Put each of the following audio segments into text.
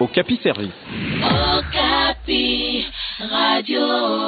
Okapi Service. Okapi, Radio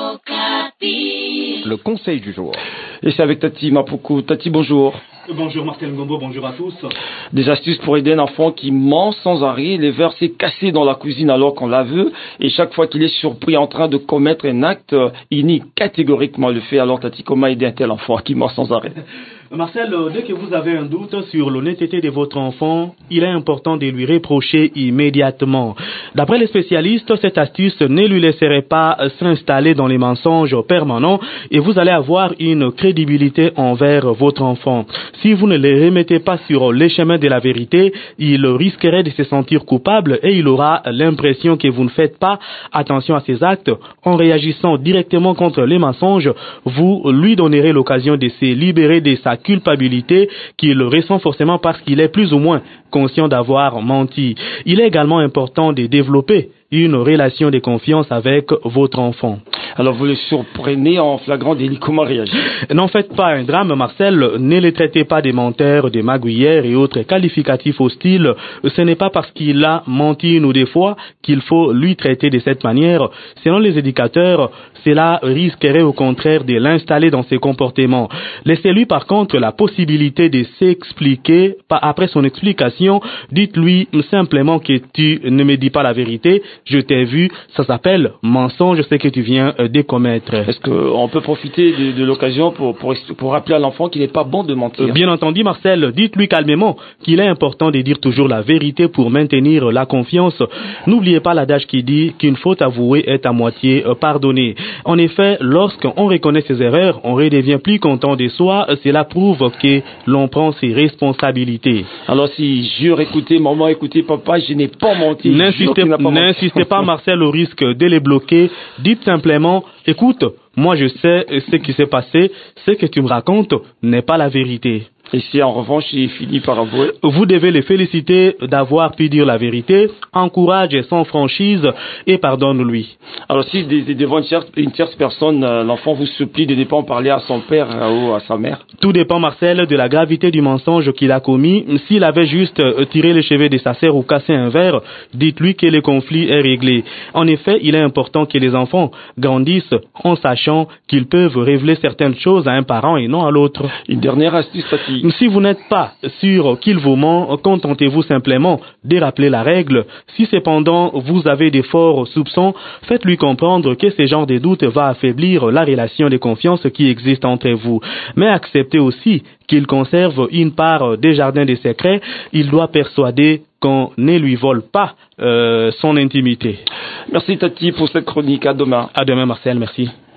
Okapi. Le conseil du jour. Et c'est avec Tati Mapuku. Tati, bonjour. Bonjour Marcel Ngombo, bonjour à tous. Des astuces pour aider un enfant qui ment sans arrêt, les verres s'est cassé dans la cuisine alors qu'on la veut, et chaque fois qu'il est surpris en train de commettre un acte, il nie catégoriquement le fait. Alors Tati, comment aider un tel enfant qui ment sans arrêt? Marcel, dès que vous avez un doute sur l'honnêteté de votre enfant, il est important de lui reprocher immédiatement. D'après les spécialistes, cette astuce ne lui laisserait pas s'installer dans les mensonges permanents et vous allez avoir une crédibilité envers votre enfant. Si vous ne le remettez pas sur les chemins de la vérité, il risquerait de se sentir coupable et il aura l'impression que vous ne faites pas attention à ses actes. En réagissant directement contre les mensonges, vous lui donnerez l'occasion de se libérer de sa culpabilité qu'il ressent forcément parce qu'il est plus ou moins conscient d'avoir menti. Il est également important de développer une relation de confiance avec votre enfant. Alors vous le surprenez en flagrant délit, comment réagir? N'en faites pas un drame, Marcel, ne les traitez pas des menteurs, des magouillères et autres qualificatifs hostiles. Ce n'est pas parce qu'il a menti une ou des fois qu'il faut lui traiter de cette manière. Selon les éducateurs, cela risquerait au contraire de l'installer dans ses comportements. Laissez-lui par contre la possibilité de s'expliquer. Après son explication, dites-lui simplement que tu ne me dis pas la vérité, je t'ai vu, ça s'appelle mensonge, ce que tu viens de commettre. Est-ce qu'on peut profiter de l'occasion pour rappeler à l'enfant qu'il n'est pas bon de mentir? Bien entendu, Marcel, dites-lui calmement qu'il est important de dire toujours la vérité pour maintenir la confiance. N'oubliez pas l'adage qui dit qu'une faute avouée est à moitié pardonnée. En effet, lorsqu'on reconnaît ses erreurs, on redevient plus content de soi. Cela prouve que l'on prend ses responsabilités. Alors si jure, écoutez maman, écoutez papa, je n'ai pas menti. N'insistez pas, Marcel, au risque de les bloquer. Dites simplement, écoute, moi je sais ce qui s'est passé, ce que tu me racontes n'est pas la vérité. Et si en revanche il finit par avouer? Vous devez les féliciter d'avoir pu dire la vérité, encourage sans franchise et pardonne-lui. Alors si devant une tierce personne, l'enfant vous supplie de ne pas en parler à son père ou à sa mère? Tout dépend, Marcel, de la gravité du mensonge qu'il a commis. S'il avait juste tiré les cheveux de sa sœur ou cassé un verre, dites-lui que le conflit est réglé. En effet, il est important que les enfants grandissent en sachant qu'ils peuvent révéler certaines choses à un parent et non à l'autre. Une dernière astuce, Tati. Si vous n'êtes pas sûr qu'il vous ment, contentez-vous simplement de rappeler la règle. Si cependant vous avez des forts soupçons, faites-lui comprendre que ce genre de doute va affaiblir la relation de confiance qui existe entre vous. Mais acceptez aussi qu'il conserve une part des jardins des secrets. Il doit persuader qu'on ne lui vole pas son intimité. Merci Tati pour cette chronique. À demain. À demain, Marcel. Merci.